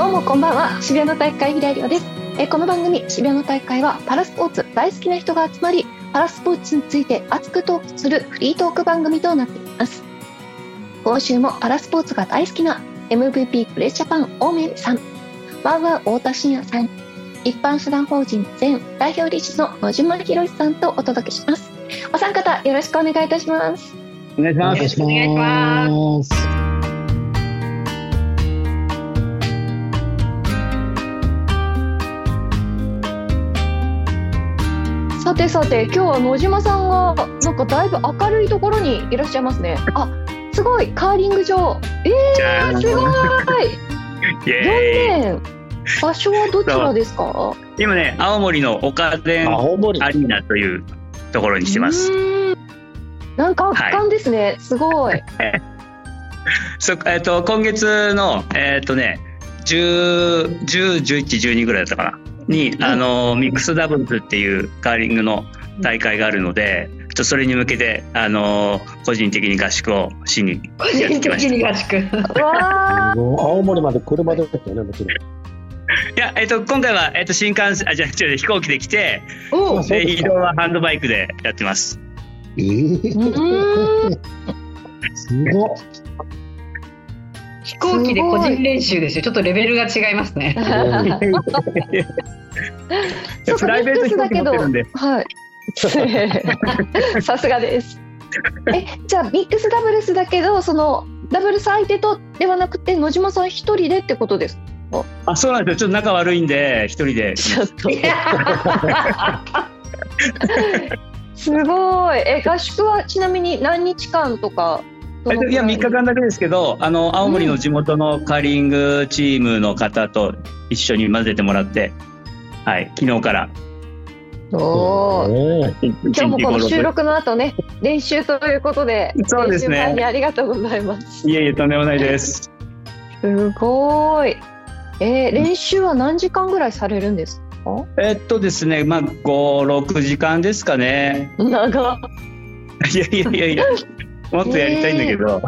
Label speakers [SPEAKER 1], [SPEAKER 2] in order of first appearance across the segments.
[SPEAKER 1] うもこんばんは。渋谷の体育会平井亮です。この番組渋谷の体育会はパラスポーツ大好きな人が集まり、パラスポーツについて熱くトークするフリートーク番組となっています。今週もパラスポーツが大好きな MVP プレスジャパン大宮さん、ワーワー太田信也さん、一般社団法人前代表理事の野島博さんとお届けします。お三方よろしくお願いいたします。
[SPEAKER 2] お願いします。
[SPEAKER 3] よろしくお願いします。
[SPEAKER 1] さて今日は野島さんがなんかだいぶ明るいところにいらっしゃいますね。あ、すごいカーリング場。すごい。4年。場所はどちらですか？
[SPEAKER 2] 今ね、青森の岡電アリーナというところにしてます。
[SPEAKER 1] なんか圧巻ですね。すごい。
[SPEAKER 2] 今月の10、11、12ぐらいだったかなに、ミックスダブルスっていうカーリングの大会があるので、それに向けて個人的に合宿をしにやってきました。
[SPEAKER 3] 個人的に合宿。
[SPEAKER 4] わ青森まで車でですよね、もちろん。
[SPEAKER 2] いや、今回は新幹線飛行機で来て、移動はハンドバイクでやってます。
[SPEAKER 4] すごっ。
[SPEAKER 3] 飛行機で個人練習ですよ。ちょっとレベルが違いますね。
[SPEAKER 2] プライベート飛行機持ってるんで。
[SPEAKER 1] はい。さすがです。じゃあミックスダブルスだけど、そのダブルス相手とではなくて野島さん一人でってことですか？
[SPEAKER 2] あ、そうなんですよ。ちょっと仲悪いんで一人で。
[SPEAKER 1] ちょっと。すごい。合宿はちなみに何日間とか？
[SPEAKER 2] いや、3日間だけですけど、青森の地元のカーリングチームの方と一緒に混ぜてもらって、はい、昨日から。
[SPEAKER 1] 今日もこの収録の後ね、練習ということで、
[SPEAKER 2] そうですね。
[SPEAKER 1] 練習前にありがとうございます。
[SPEAKER 2] いえいえ、とんでもないです。
[SPEAKER 1] すごい。練習は何時間ぐらいされるんですか？
[SPEAKER 2] ですね、まあ5、6時間ですかね。
[SPEAKER 1] 長っ。
[SPEAKER 2] いや。もっとやりたいんだけど。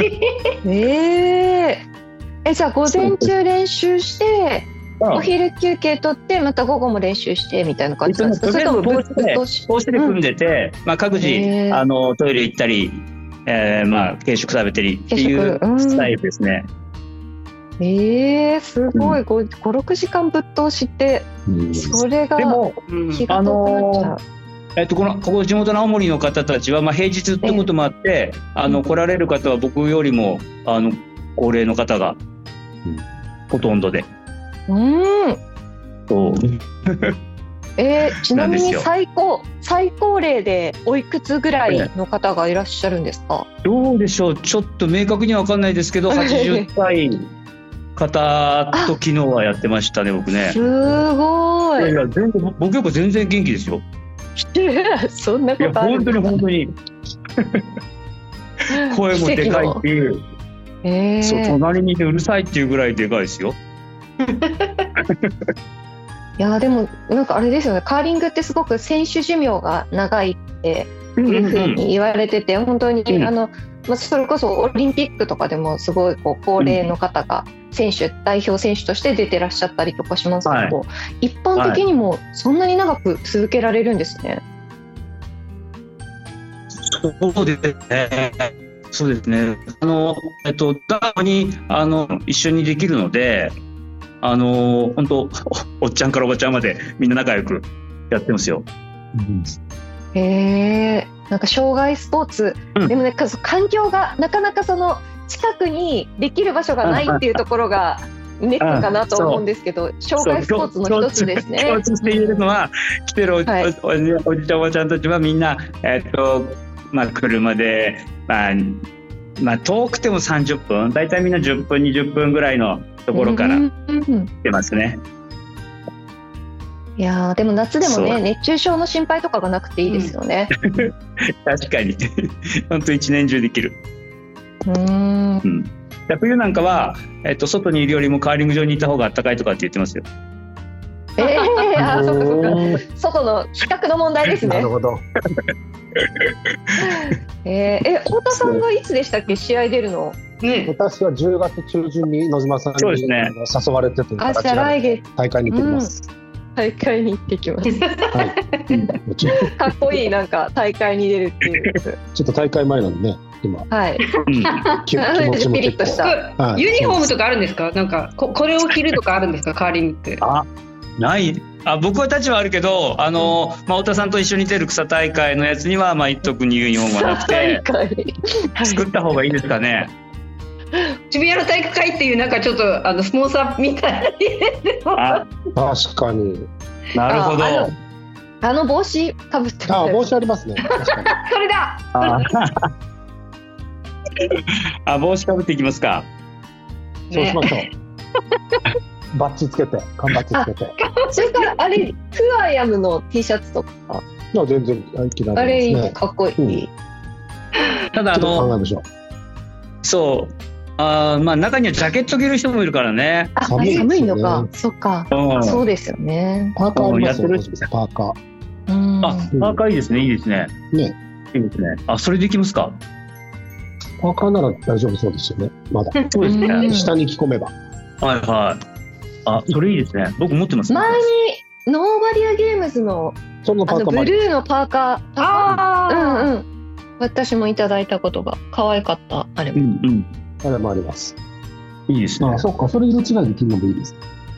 [SPEAKER 1] じゃあ午前中練習して、お昼休憩取ってまた午後も練習してみたいな感じなんですか？それとも
[SPEAKER 2] 帽子で組んでて、トイレ行ったり、軽食食べたりっていうスタイルですね。
[SPEAKER 1] すごい。5、6時間ぶっ通しって、それが気が遠くなっちゃう。
[SPEAKER 2] ここ地元の青森の方たちは、平日ってこともあって、来られる方は僕よりも高齢の方がほとんどで。
[SPEAKER 1] ちなみに最高齢でおいくつぐらいの方がいらっしゃるんですか？
[SPEAKER 2] どうでしょう、ちょっと明確には分かんないですけど、80歳方と昨日はやってましたね、僕ね。
[SPEAKER 1] すごい。
[SPEAKER 2] 僕より全然元気ですよ。
[SPEAKER 1] そんなことあるんですか？
[SPEAKER 2] 本当に声もでかいっていう、隣にいてうるさいっていうぐらいでかいですよ。
[SPEAKER 1] いやでもなんかあれですよね、カーリングってすごく選手寿命が長いっていうふうに言われてて、本当にそれこそオリンピックとかでもすごい高齢の方が代表選手として出てらっしゃったりとかしますけど、一般的にもそんなに長く続けられるんですね。
[SPEAKER 2] そうですね。ダムに一緒にできるので、本当おっちゃんからおばちゃんまでみんな仲良くやってますよ。
[SPEAKER 1] なんか障害スポーツ、でもね、環境がなかなかその近くにできる場所がないっていうところがネックかなと思うんですけど、障害スポーツの一つですね。
[SPEAKER 2] 共通して言えるのは、来てるおじちゃんおばちゃんたちはみんな、車で、遠くても30分、だいたいみんな10分20分ぐらいのところから来てますね。
[SPEAKER 1] いやでも夏でもね、熱中症の心配とかがなくていいですよね。
[SPEAKER 2] 確かに本当一年中できる。冬なんかは、外にいるよりもカーリング場にいた方が暖かいとかって言ってますよ。
[SPEAKER 1] そっか外の比較の問題ですね。
[SPEAKER 4] なるほど。
[SPEAKER 1] 太田さんがいつでしたっけ、試合出るの？
[SPEAKER 3] ね。
[SPEAKER 4] 私は10月中旬に野島さんに
[SPEAKER 2] そうですね
[SPEAKER 4] 誘われてて、
[SPEAKER 1] あ、じゃあ来月
[SPEAKER 4] 大会に行ってきます。
[SPEAKER 1] 大会に行ってきます。
[SPEAKER 4] はい。ちょ
[SPEAKER 1] かっこいい、なんか大会に出るっていう。
[SPEAKER 4] ちょっと大会前なんでね、今
[SPEAKER 1] はい。
[SPEAKER 4] 気持ちも
[SPEAKER 1] ピリッとした。
[SPEAKER 4] はい
[SPEAKER 3] ユニフォームとかあるんですか？なんかこれを着るとかあるんですか？カーリングって。
[SPEAKER 2] ない僕たちはあるけど、太田さんと一緒に出る草大会のやつには、特にユニフォームはなくて、作った方がいいですかね。
[SPEAKER 3] 渋谷の体育会っていうなんかちょっとスポンサーみたいな。
[SPEAKER 4] 確かに。
[SPEAKER 2] なるほど。
[SPEAKER 1] 帽子かぶって
[SPEAKER 4] 帽子ありますね。確かに。
[SPEAKER 3] それだ。
[SPEAKER 2] 帽子かぶっていきますか。
[SPEAKER 4] そうしましょう。バッジつけて、缶バッジつけて。
[SPEAKER 1] それからあれ、フアヤムの T シャツとか。
[SPEAKER 4] 全然着ら
[SPEAKER 1] あれいい、
[SPEAKER 4] れますね。
[SPEAKER 1] かっこいい。
[SPEAKER 2] ただ
[SPEAKER 4] ちょっと考えましょう。
[SPEAKER 2] そう中にはジャケット着る人もいるからね。
[SPEAKER 1] 寒いのか。そっか。そうですよね。
[SPEAKER 4] パーカーありますよ。
[SPEAKER 2] や
[SPEAKER 4] パーカー。
[SPEAKER 2] パーカーいいですね。いいですね。
[SPEAKER 4] ね。
[SPEAKER 2] いいですね。それできますか。
[SPEAKER 4] パーカーなら大丈夫そうですよね。まだ。
[SPEAKER 2] そうですね。
[SPEAKER 4] 下に着込めば。
[SPEAKER 2] はいはい。それいいですね。僕持ってます。
[SPEAKER 1] 前にノーバリアゲームズの
[SPEAKER 4] そのパーカー
[SPEAKER 1] ブルーのパーカー。私もいただいたことが可愛かった。あれも。
[SPEAKER 4] あれもあります。
[SPEAKER 2] いいですね。
[SPEAKER 4] そっか、それ色違いで着るのもいいです。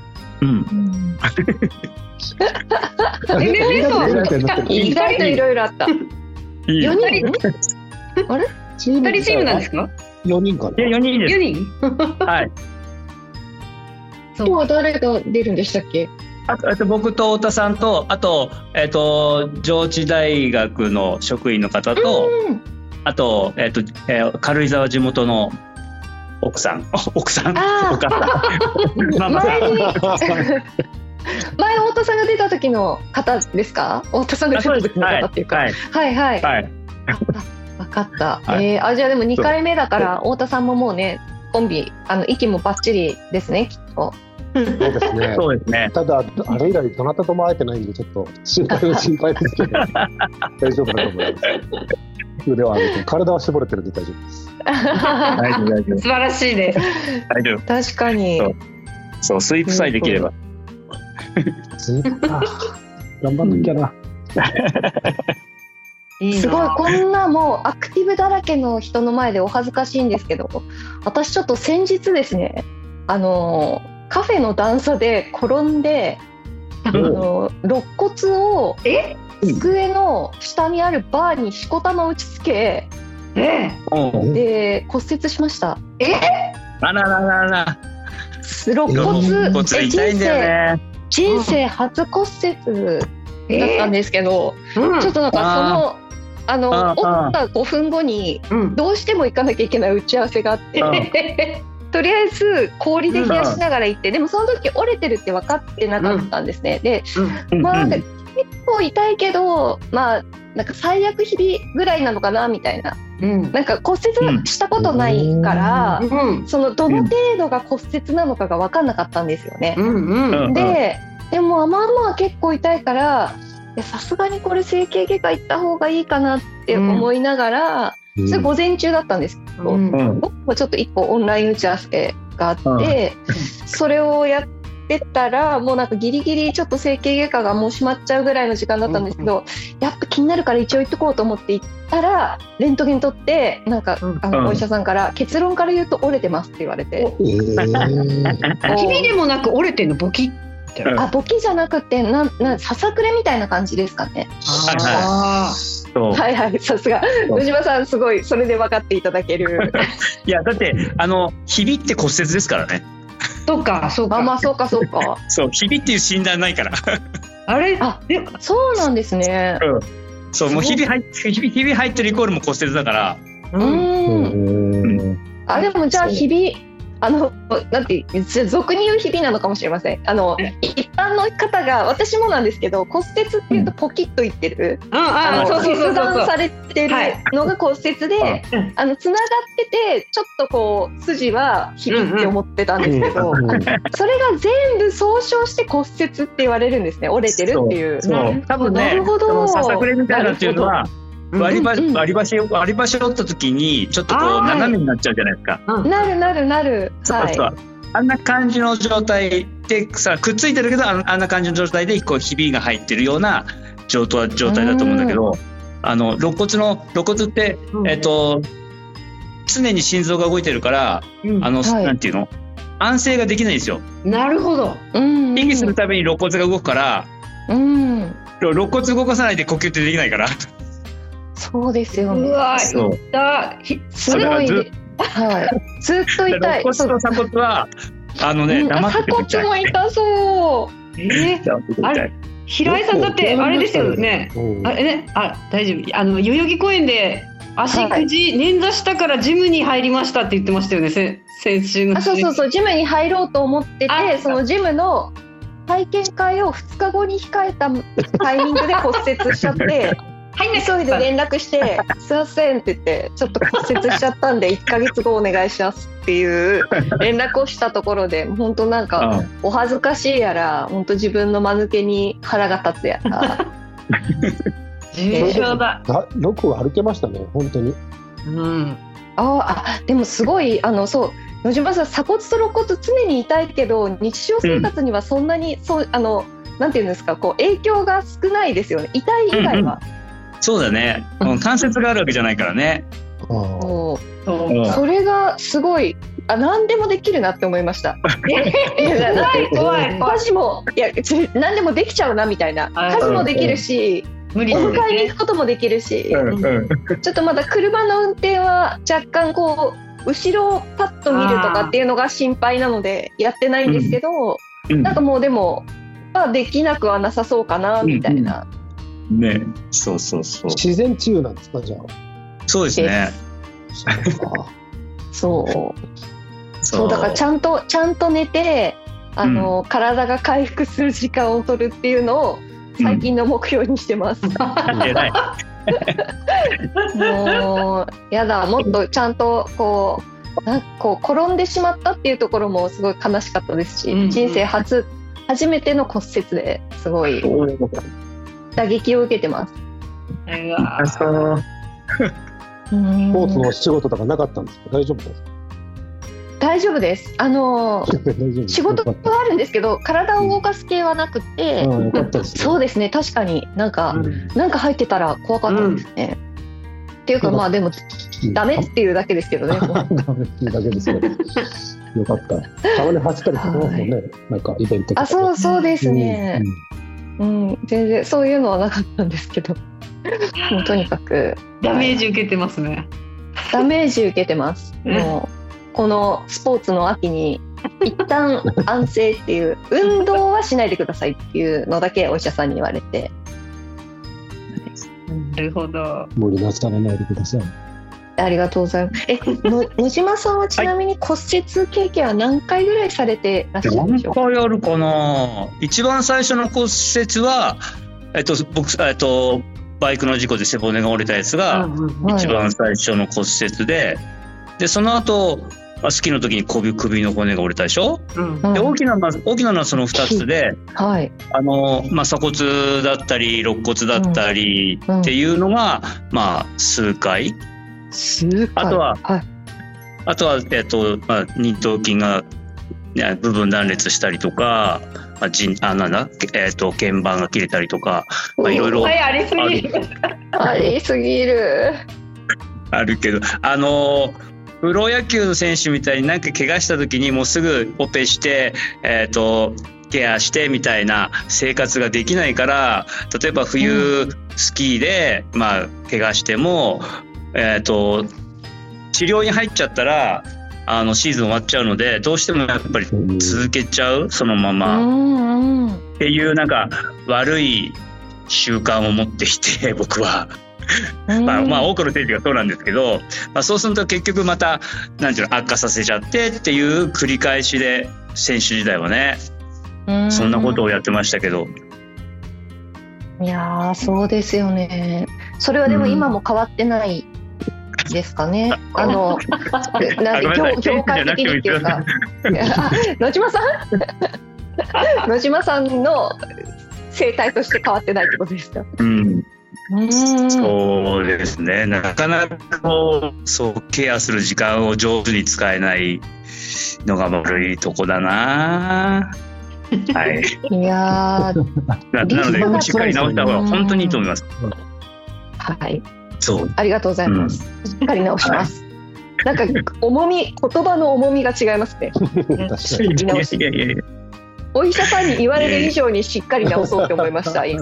[SPEAKER 1] 意外といろいろあった。4人？あれ
[SPEAKER 3] ？2人チームなんですか
[SPEAKER 4] ？4人かな。
[SPEAKER 2] 4人です。
[SPEAKER 3] 4人？
[SPEAKER 2] はい。
[SPEAKER 1] 今日は誰が出るんでしたっけ？
[SPEAKER 2] あと僕と太田さんと、あと上智大学の職員の方と、あと軽井沢地元の奥さんお母さんママさん。
[SPEAKER 1] 前太田さんが出た時の方ですか？太田さんが出た時の方っていうか、はい分かった。じゃあでも2回目だから太田さんももうね、コンビ息もバッチリですね、きっと。
[SPEAKER 4] そうですね。
[SPEAKER 2] そうですね。
[SPEAKER 4] ただあれ以来どなたとも会えてないんでちょっと心配ですけど大丈夫だと思います。腕を上げて体は絞れてるんで大丈夫です。
[SPEAKER 2] 大丈夫。
[SPEAKER 3] 素晴らしいです。
[SPEAKER 2] 大丈夫。
[SPEAKER 1] 確かに。
[SPEAKER 2] そうスイープさえできれば。
[SPEAKER 4] スイープか。頑張んなきゃな。
[SPEAKER 1] すごい、こんなもうアクティブだらけの人の前でお恥ずかしいんですけど、私ちょっと先日ですね、カフェの段差で転んで、肋骨を机の下にあるバーにしこたま打ちつけ、で骨折しました。
[SPEAKER 2] あら。
[SPEAKER 1] 肋骨
[SPEAKER 2] 痛いんだよね。
[SPEAKER 1] 人生初骨折だったんですけど、ちょっとなんか折った5分後にどうしても行かなきゃいけない打ち合わせがあって、とりあえず氷で冷やしながら行って、でもその時折れてるって分かってなかったんですね。で、なんか結構痛いけど、なんか最悪日々ぐらいなのかなみたいな、なんか骨折したことないから、そのどの程度が骨折なのかが分かんなかったんですよね。でもまあ結構痛いから、さすがにこれ整形外科行った方がいいかなって思いながら、それ午前中だったんですけど、僕もちょっと1個オンライン打ち合わせがあって、それをやってたらもうなんかギリギリちょっと整形外科がもう閉まっちゃうぐらいの時間だったんですけど、やっぱ気になるから一応行っとこうと思って行ったら、レントゲン取ってなんかお医者さんから結論から言うと折れてますって言われて、
[SPEAKER 3] ひびでもなく折れてんの？ボキッ。
[SPEAKER 1] ボキじゃなくてささくれみたいな感じですかね。はいさすが野島さん、すごいそれで分かっていただける。
[SPEAKER 2] いやだってひびって骨折ですからね。
[SPEAKER 3] そうか。
[SPEAKER 1] そうか。
[SPEAKER 2] そうひびっていう診断ないから。
[SPEAKER 3] あれ
[SPEAKER 1] そうなんですね。
[SPEAKER 2] そうもうひび入ってるイコールも骨折だから。
[SPEAKER 1] でもじゃあひびなんて俗に言う日々なのかもしれません。一般の方が、私もなんですけど、骨折っていうとポキッといってる、切断されてるのが骨折で、つながっててちょっとこう筋は日々って思ってたんですけど、それが全部総称して骨折って言われるんですね。折れてるっていう。
[SPEAKER 2] 多分ね、ささくれみたいなっていうのは割り箸を折った時にちょっとこう斜めになっちゃうじゃないですか。
[SPEAKER 1] なる。
[SPEAKER 2] そうそう、はい、あんな感じの状態でさ、くっついてるけどあんな感じの状態でこうひびが入ってるような状態だと思うんだけど、肋骨って、常に心臓が動いてるから、なんていうの、安静ができないんですよ。
[SPEAKER 3] なるほど。
[SPEAKER 2] 息するために肋骨が動くから、肋骨動かさないで呼吸ってできないから。
[SPEAKER 1] そうですよね。
[SPEAKER 3] うわ、
[SPEAKER 1] すごい、ずっと痛い。
[SPEAKER 2] 肋骨と鎖骨は黙ってても痛い。
[SPEAKER 1] 鎖骨も痛そう。
[SPEAKER 3] あれ、平井さんだってあれですよね。あれね、大丈夫。代々木公園で足くじ、捻挫したからジムに入りましたって言ってましたよね。先週の。
[SPEAKER 1] そうジムに入ろうと思ってて、そのジムの体験会を2日後に控えたタイミングで骨折しちゃって。急いで連絡して「すいません」って言って「ちょっと骨折しちゃったんで1ヶ月後お願いします」っていう連絡をしたところで、本当なんかお恥ずかしいやら、本当自分の間抜けに腹が立つやら。
[SPEAKER 3] 重症だ。
[SPEAKER 4] よく歩けましたね、本当に。
[SPEAKER 1] でもすごいそう野島さん、鎖骨と肋骨常に痛いけど日常生活にはそんなに、なんていうんですか、こう影響が少ないですよね、痛い以外は。
[SPEAKER 2] そうだね、関節があるわけじゃないからね。
[SPEAKER 1] それがすごい、何でもできるなって思いました。怖い。家事も何でもできちゃうなみたいな。家事もできるし、お迎えに行くこともできるし、ちょっとまだ車の運転は若干こう後ろをパッと見るとかっていうのが心配なのでやってないんですけど、なんかもうでも、できなくはなさそうかなみたいな。
[SPEAKER 2] ね、そう。
[SPEAKER 4] 自然治癒なんですか、じゃあ。
[SPEAKER 2] そうですね。
[SPEAKER 1] そうだからちゃんと寝て、体が回復する時間を取るっていうのを最近の目標にしてます。もうやだ、もっとちゃんとこう転んでしまったっていうところもすごい悲しかったですし、人生初めての骨折ですごい打撃を受けてます。
[SPEAKER 4] スポーツの仕事とかなかったんですか？大丈夫ですか？
[SPEAKER 1] 大丈夫です。仕事はあるんですけど、体を動かす系はなくて、そうですね、確かになんか入ってたら怖かったですね。っていうか、でもダメっていうだけですけどね。
[SPEAKER 4] ダメっていうだけですよ。よかった。たまに走ったりしてますもんね。なんかイベントとか。
[SPEAKER 1] そうですね。全然そういうのはなかったんですけど、もうとにかく
[SPEAKER 3] ダメージ受けてますね。
[SPEAKER 1] ダメージ受けてます。もうこのスポーツの秋に一旦安静っていう、運動はしないでくださいっていうのだけお医者さんに言われて。
[SPEAKER 3] なるほど。
[SPEAKER 4] 無理なさらないでください。
[SPEAKER 1] ありがとうございます。野島さんはちなみに骨折経験は何回ぐらいされてらっしゃるんでしょうか？
[SPEAKER 2] 何回あるかな。一番最初の骨折は、僕バイクの事故で背骨が折れたやつが一番最初の骨折で、その後スキーの時に首の骨が折れたでしょ。で大きなのはその2つで、鎖骨だったり肋骨だったりっていうのが、数回。あとは、二頭筋が部分断裂したりとか、腱板が切れたりとか、いろいろ
[SPEAKER 3] ありすぎる
[SPEAKER 2] あるけど、プロ野球の選手みたいになんか怪我した時にもうすぐオペして、ケアしてみたいな生活ができないから、例えば冬スキーで、怪我しても、治療に入っちゃったらシーズン終わっちゃうので、どうしてもやっぱり続けちゃう、そのままっていうなんか悪い習慣を持っていて、僕は多くの選手がそうなんですけど、そうすると結局また悪化させちゃってっていう繰り返しで、選手時代はねそんなことをやってましたけど。
[SPEAKER 1] いやそうですよね。それはでも今も変わってないですかね。業界的にっていうか、野島さんの生態として変わってないってことですか？
[SPEAKER 2] そうですね。なかなかそうケアする時間を上手に使えないのが悪いとこだな。はい。
[SPEAKER 1] いや
[SPEAKER 2] なのでしっかり直した方が本当にいいと思います。
[SPEAKER 1] はい。
[SPEAKER 2] そう。
[SPEAKER 1] ありがとうございます。しっかり直します。なんか言葉の重みが違いますね。お医者さんに言われる以上にしっかり直そうって思いました。今。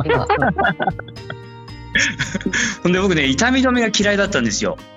[SPEAKER 2] ほんで僕ね、痛み止めが嫌いだったんですよ。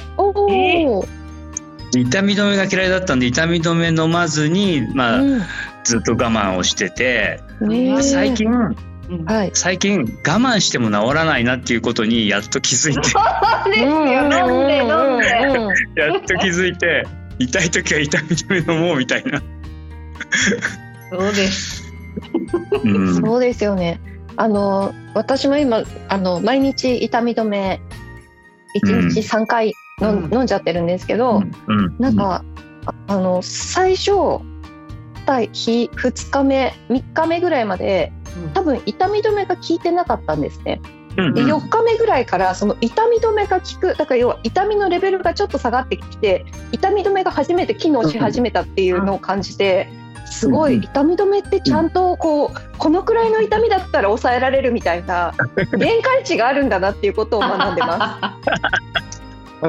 [SPEAKER 2] 痛み止めが嫌いだったんで、痛み止め飲まずに、ずっと我慢をしてて、最近我慢しても治らないなっていうことにやっと気づいて
[SPEAKER 3] 飲んで
[SPEAKER 2] やっと気づいて、痛い時は痛み止め飲もうみたいな。
[SPEAKER 3] そうです、
[SPEAKER 1] そうですよね。私も今毎日痛み止め1日3回飲んじゃってるんですけど、なんか最初2日目3日目ぐらいまで多分痛み止めが効いてなかったんですね。で4日目ぐらいからその痛み止めが効く、だから要は痛みのレベルがちょっと下がってきて、痛み止めが初めて機能し始めたっていうのを感じて、すごい痛み止めってちゃんとこのくらいの痛みだったら抑えられるみたいな限界値があるんだなっていうことを学んでます。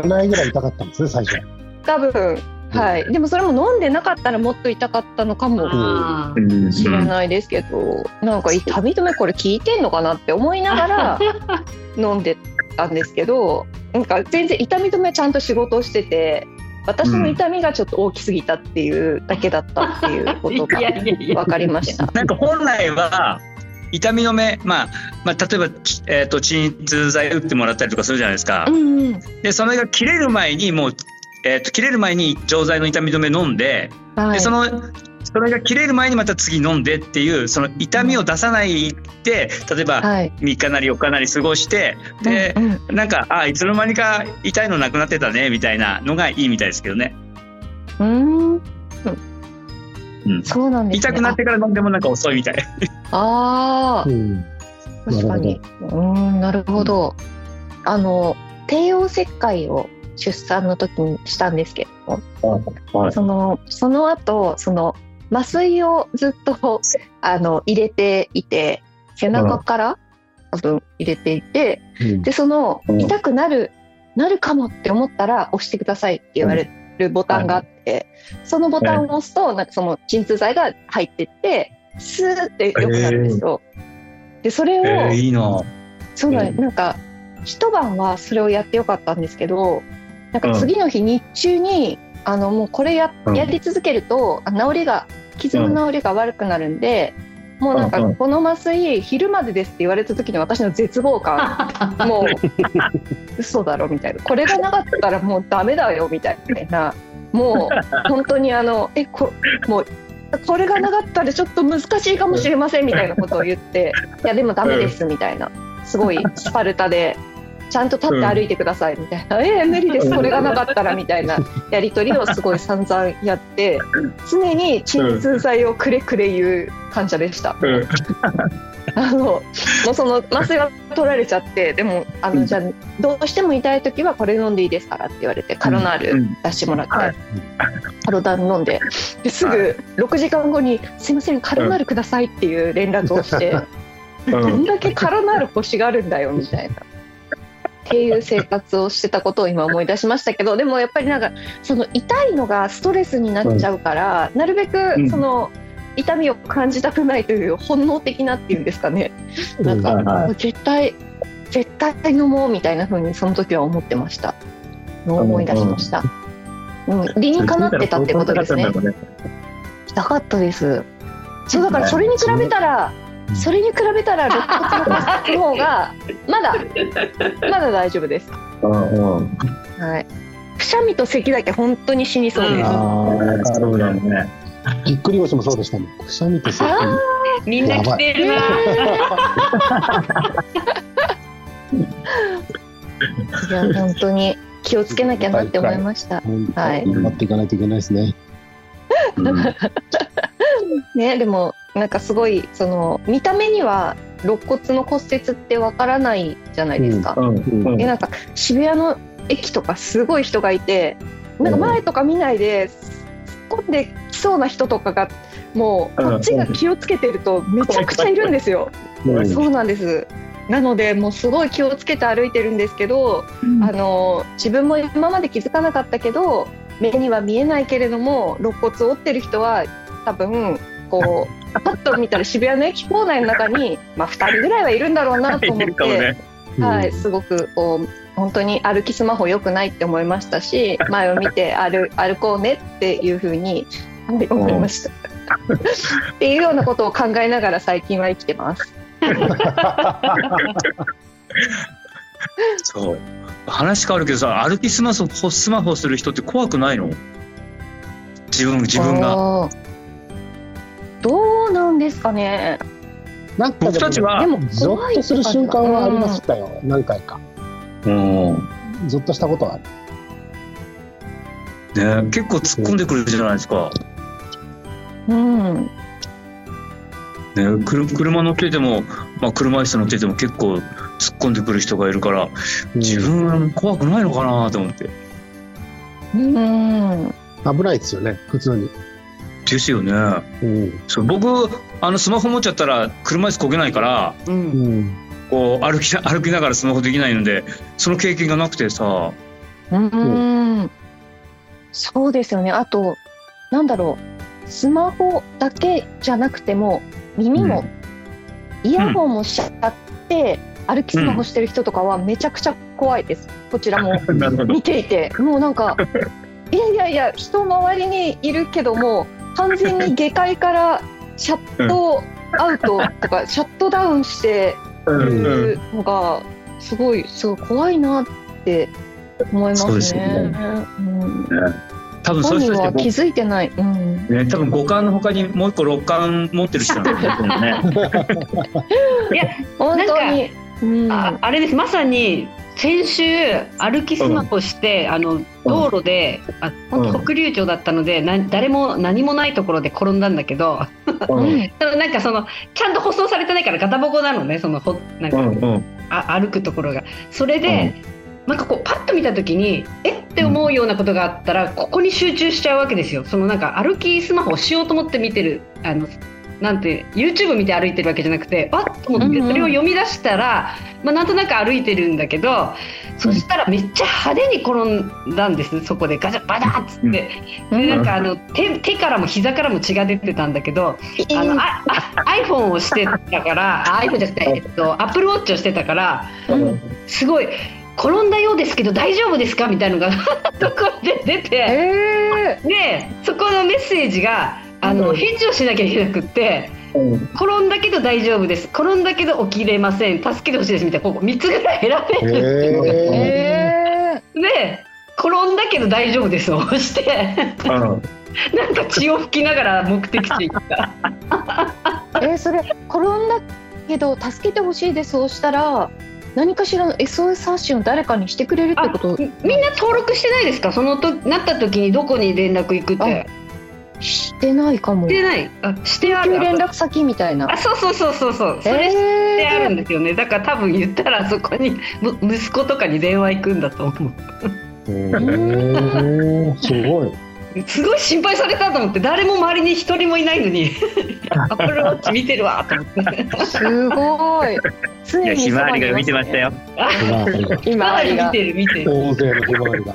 [SPEAKER 4] ないぐらい痛かったんですね、最初。
[SPEAKER 1] 多分、はい。でもそれも飲んでなかったらもっと痛かったのかもしれないですけど、なんか痛み止めこれ効いてんのかなって思いながら飲んでたんですけど、なんか全然痛み止めちゃんと仕事をしてて、私の痛みがちょっと大きすぎたっていうだけだったっていうことが分かりました。
[SPEAKER 2] なんか本来は痛み止め、例えば、鎮痛剤打ってもらったりとかするじゃないですか。でそれが切れる前に切れる前に錠剤の痛み止め飲んで、でそれが切れる前にまた次飲んでっていう、その痛みを出さないで、例えば3日なり4日なり過ごして、で、なんかいつの間にか痛いのなくなってたねみたいなのがいいみたいですけどね。
[SPEAKER 1] そうなんですね。
[SPEAKER 2] 痛くなってから飲んでもなんか遅いみたい。
[SPEAKER 1] 確かに。なるほど。帝王切開を出産の時にしたんですけども、その後麻酔をずっと入れていて、背中から多分入れていて、で痛くなるかもって思ったら押してくださいって言われるボタンがあって、そのボタンを押すとなんかその鎮痛剤が入ってってスーって良くなるんですよ。でそれを、
[SPEAKER 2] いいな。
[SPEAKER 1] そうだね、なんか一晩はそれをやってよかったんですけど、なんか次の日日中にもうこれやり続けると傷の治りが悪くなるんで、もうなんかこの麻酔昼までですって言われた時に私の絶望感もう嘘だろみたいな、これがなかったらもうダメだよみたいな、もう本当にもうこれがなかったらちょっと難しいかもしれませんみたいなことを言って、いやでもダメですみたいな、すごいスパルタでちゃんと立って歩いてくださいみたいな、無理ですこれがなかったらみたいなやり取りをすごい散々やって、常に鎮痛剤をくれくれ言う患者でした。もうその麻酔は取られちゃって、でもじゃあどうしても痛い時はこれ飲んでいいですからって言われて、カロナール出してもらって、カロダン飲んで、ですぐ6時間後にすいませんカロナールくださいっていう連絡をして、どんだけカロナール欲しがるんだよみたいなっていう生活をしてたことを今思い出しましたけど、でもやっぱりなんかその痛いのがストレスになっちゃうから、なるべくその痛みを感じたくないという本能的なっていうんですかね、なんか絶対飲もうみたいな風にその時は思ってました。思い出しました。理にかなってたってことですね。痛かったです。そうだからそれに比べたら肋骨の方がまだ大丈夫です。はい。くしゃみと咳だけ本当に死にそうです。
[SPEAKER 2] そうだね。
[SPEAKER 4] ぎっくり腰もそうでしたもん。くしゃみと咳。
[SPEAKER 3] みんな来てるな。
[SPEAKER 1] いや本当に気をつけなきゃなって思いました。
[SPEAKER 4] はい。頑張っていかないといけないですね。
[SPEAKER 1] ね、でもなんかすごいその見た目には肋骨の骨折ってわからないじゃないですか。でなんか渋谷の駅とかすごい人がいて、なんか前とか見ないで突っ込んできそうな人とかがもうこっちが気をつけてるとめちゃくちゃいるんですよ。そうなんです。なのでもうすごい気をつけて歩いてるんですけど、自分も今まで気づかなかったけど、目には見えないけれども肋骨を折ってる人は多分こうパッと見たら渋谷の駅構内の中に、2人ぐらいはいるんだろうなと思って、はい、すごくこう本当に歩きスマホ良くないって思いましたし、前を見て歩こうねっていう風に思いましたっていうようなことを考えながら最近は生きてます
[SPEAKER 2] そう話変わるけどさ、歩きスマホする人って怖くないの？自分が
[SPEAKER 1] どうなんですかね。
[SPEAKER 4] なんか
[SPEAKER 2] 僕たちは
[SPEAKER 4] でもゾッとする瞬間はありましたよ、何回か。ゾッとしたことはあ
[SPEAKER 2] る、ね、結構突っ込んでくるじゃないですか。ね、車乗ってても、車椅子乗ってても結構突っ込んでくる人がいるから、自分は怖くないのかなと思って。
[SPEAKER 4] 危ないですよね、普通に。
[SPEAKER 2] ですよね。そう僕スマホ持っちゃったら車椅子こげないから、こう歩きながらスマホできないので、その経験がなくてさ。
[SPEAKER 1] そうですよね。あとなんだろう、スマホだけじゃなくても耳も、イヤホンもしちゃって歩きスマホしてる人とかはめちゃくちゃ怖いです。こちらも見ていてもうなんかいや人周りにいるけども完全に下界からシャットアウトとかシャットダウンしてるのがすごい怖いなって思いますね。
[SPEAKER 2] 多分そういう人
[SPEAKER 1] は気づいてない。多
[SPEAKER 2] 分五感の他にもう一個六感持ってる人なんだと思うね。
[SPEAKER 3] いや
[SPEAKER 1] 本当に、
[SPEAKER 3] あれです。まさに先週歩きスマホして、道路で北竜町だったので誰も何もないところで転んだんだけど、なんかちゃんと舗装されてないからガタボコなのね、なんか、歩くところが。それで、なんかこうパッと見た時にって思うようなことがあったらここに集中しちゃうわけですよ。なんか歩きスマホをしようと思って見てるなんて YouTube 見て歩いてるわけじゃなくて、わっと思ってそれを読み出したら、なんとなく歩いてるんだけど、そしたらめっちゃ派手に転んだんです。そこでガチャバタッつって、でなんか手からも膝からも血が出てたんだけど、iPhone をしてたからiPhone じゃなくてApple Watch をしてたから、すごい転んだようですけど大丈夫ですかみたいなのがそこで出て、でそこのメッセージが返事をしなきゃいけなくって、転んだけど大丈夫です、転んだけど起きれません、助けてほしいですみたいな、3つぐらい選べるっていうのが、で転んだけど大丈夫ですを押してなんか血を拭きながら目的地行った
[SPEAKER 1] それ転んだけど助けてほしいですをしたら何かしらの SOS 発信を誰かにしてくれるってこと？
[SPEAKER 3] みんな登録してないですか？なった時にどこに連絡行くって。
[SPEAKER 1] してないかも。
[SPEAKER 3] してない。してある。
[SPEAKER 1] 連絡先みたいな。
[SPEAKER 3] そう。それしてあるんですよね。だから多分言ったらそこに息子とかに電話行くんだと思う。すごい心配されたと思って、誰も周りに一人もいないのにアップルウォッチ見てるわと思って
[SPEAKER 1] すごい。
[SPEAKER 2] いやひまわりが見てましたよ。
[SPEAKER 3] ひまわり見てる
[SPEAKER 4] 大勢のひまわりが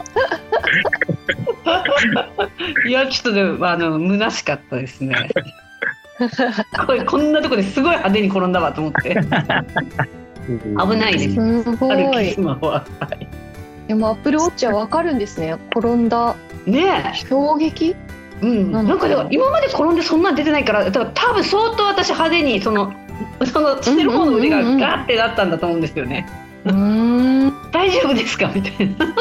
[SPEAKER 3] いやちょっとね虚しかったですねこんなとこですごい派手に転んだわと思って危ないです。
[SPEAKER 1] すごい。
[SPEAKER 3] スマホは
[SPEAKER 1] でもアップルウォッチは分かるんですね。転んだ
[SPEAKER 3] ね、
[SPEAKER 1] 衝撃、
[SPEAKER 3] なんか今まで転んでそんなに出てないから、だから多分相当私派手にそのしてる方の腕がガーってなったんだと思うんですよね。大丈夫ですかみたいな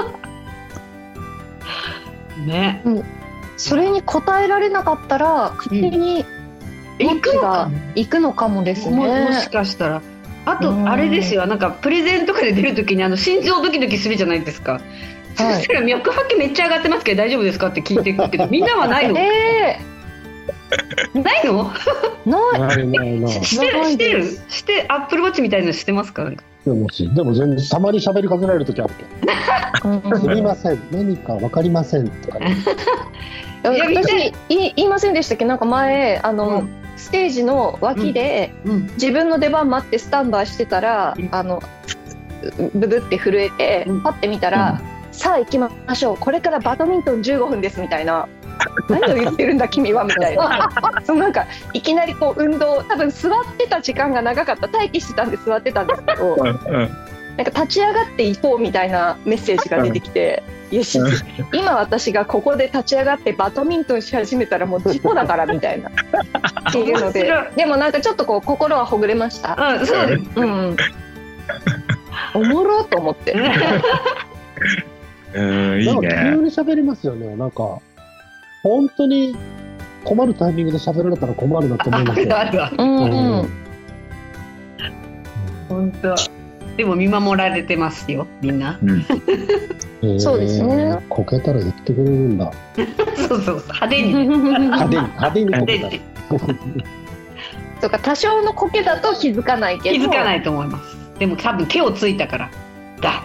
[SPEAKER 3] ね、
[SPEAKER 1] それに答えられなかったら勝手に行くのかもですね。
[SPEAKER 3] もしかしたら。あとあれですよ、なんかプレゼンとかで出るときに心臓ドキドキするじゃないですか。そしたら脈拍めっちゃ上がってますけど大丈夫ですかって聞いてくるけどみんなはないの？ないの？
[SPEAKER 4] ない
[SPEAKER 3] してアップルウォッチみたいなのしてますか？なんか
[SPEAKER 4] でも全然たまに喋りかけられる時あるけどすみません何かわかりませんとか、ね、
[SPEAKER 1] 私言いませんでしたっけ？なんか前ステージの脇で自分の出番待ってスタンバイしてたら、ブブって震えてパッて見たら、さあ行きましょう、これからバドミントン15分ですみたいな、何を言ってるんだ君はみたいなそのなんかいきなりこう運動、多分座ってた時間が長かった、待機してたんで座ってたんですけど、なんか立ち上がっていこうみたいなメッセージが出てきて、よし今私がここで立ち上がってバドミントンし始めたらもう事故だからみたいなっていうので、でもなんかちょっとこう心はほぐれました。
[SPEAKER 3] そうです、
[SPEAKER 1] おもろと思って
[SPEAKER 2] いいね。
[SPEAKER 4] なんか急に喋りますよね。なんか本当に困るタイミングで喋られたら困るなと思いますよ。
[SPEAKER 3] 本当。でも見守られてますよ、みんな。
[SPEAKER 1] そうですね。
[SPEAKER 4] こけたら言ってくれるんだ。
[SPEAKER 3] そう派手に
[SPEAKER 4] 派手にこけたら。
[SPEAKER 1] とか多少のこけだと気づかないけど。
[SPEAKER 3] 気づかないと思います。でも多分手をついたからだ。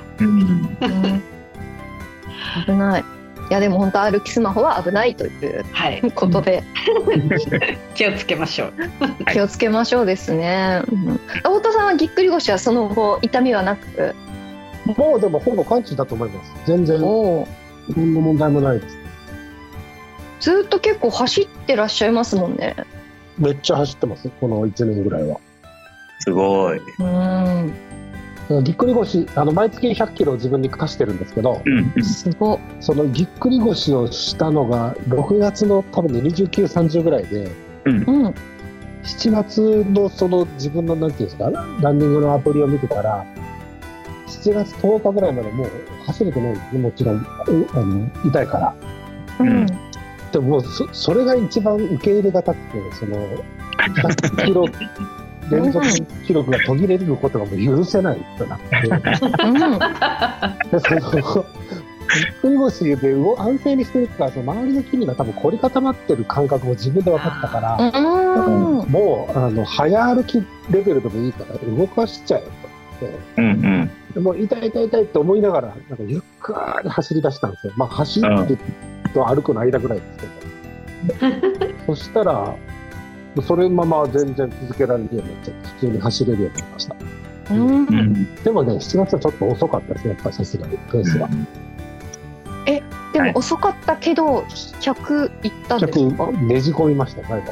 [SPEAKER 1] 危ない。いやでも本当歩きスマホは危ないということで、
[SPEAKER 3] 気をつけましょう。
[SPEAKER 1] 気をつけましょうですね。太田さんはぎっくり腰はその後痛みはなく、
[SPEAKER 4] もうでもほぼ完治だと思います。全然何の問題もないです。
[SPEAKER 1] ずっと結構走ってらっしゃいますもんね。
[SPEAKER 4] めっちゃ走ってます、この1年ぐらいは。
[SPEAKER 2] すごい。
[SPEAKER 4] ぎっくり腰、毎月100キロ自分に課してるんですけど、
[SPEAKER 1] すごい。
[SPEAKER 4] そのぎっくり腰をしたのが6月の多分ね29、30ぐらいで、7月のその自分のなんていうんですか、ランニングのアプリを見てたら、7月10日ぐらいまでもう走れてないんですね、もちろん痛いから。でももうそれが一番受け入れがたくて、その100キロ連続記録が途切れることがもう許せないとなって、でそのぎっくり腰で安静にしてるから、その周りの筋肉が多分凝り固まってる感覚を自分で分かったから、もう早歩きレベルでもいいから動かしちゃえと思って、でも痛いって思いながらなんかゆっくり走り出したんですよ。まあ走ると歩くの間ぐらいですけどそしたらそれまま全然続けられるようになっちゃって、普通に走れるようになりました。でもね、7月はちょっと遅かったですね、やっぱりさすがにペースは。
[SPEAKER 1] でも遅かったけど100いったんですか
[SPEAKER 4] ？100ねじ込みました、最後。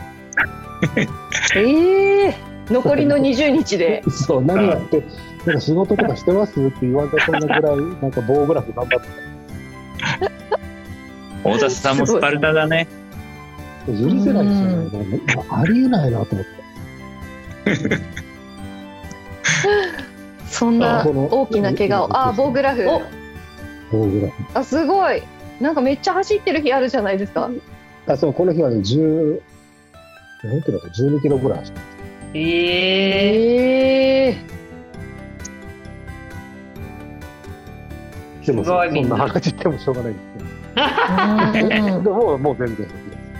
[SPEAKER 1] 残りの20日で
[SPEAKER 4] そう、何やってなんか仕事とかしてますって言われたそんなぐらいなんか棒グラフ頑張ってた。
[SPEAKER 2] 太田さんもスパルタだね。
[SPEAKER 4] 許せないですよね。ありえないなと思って。
[SPEAKER 1] そんな大きな怪我を。棒グラフ。
[SPEAKER 4] 棒グラフ。
[SPEAKER 1] すごい。なんかめっちゃ走ってる日あるじゃないですか。
[SPEAKER 4] そう、この日はね、12キロと12キロぐらい走ってます。でもそんな話してもしょうがないんですけど。でももう全然。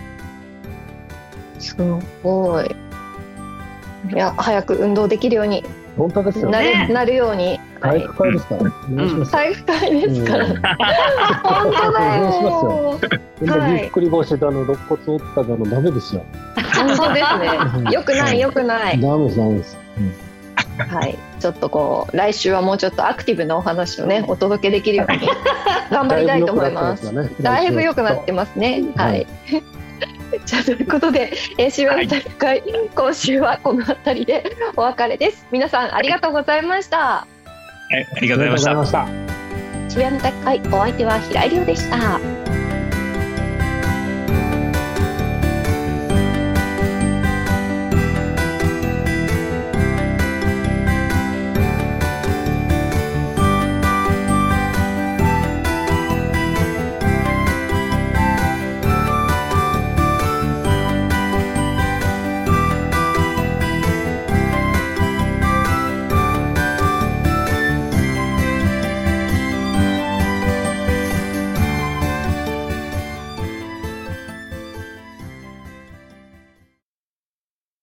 [SPEAKER 1] すごい。いや、早く運動できるように
[SPEAKER 4] 本当ですよね。
[SPEAKER 1] なるように。
[SPEAKER 4] 体育会ですから。
[SPEAKER 1] 体育会ですから。本当だよ。
[SPEAKER 4] ぎっくり腰だの、肋骨折っただの、ダメですよ。
[SPEAKER 1] 本当ですね。よくない。
[SPEAKER 4] ダメです。
[SPEAKER 1] はい、ちょっとこう来週はもうちょっとアクティブなお話をねお届けできるように頑張りたいと思います。だいぶ良くなってますね。はい。じゃあということで、渋谷の大会、今週はこの辺りでお別れです。皆さんありがとうございました。
[SPEAKER 2] ありがとうございました。
[SPEAKER 1] 渋谷の大会、お相手は平井亮でした。